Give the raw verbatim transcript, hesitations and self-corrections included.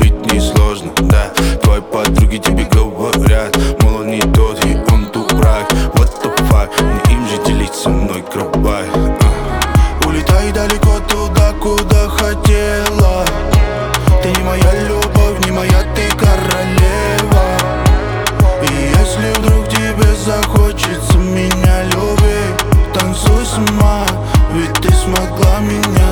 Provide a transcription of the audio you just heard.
любить несложно, да. Твои подруги тебе говорят, мол, он не тот, и он дурак. What the fuck, не им же делить со мной кровать. uh. Улетай далеко туда, куда хотела. Ты не моя любовь, не моя ты королева. И если вдруг тебе захочется меня любить, танцуй сама, ведь ты смогла меня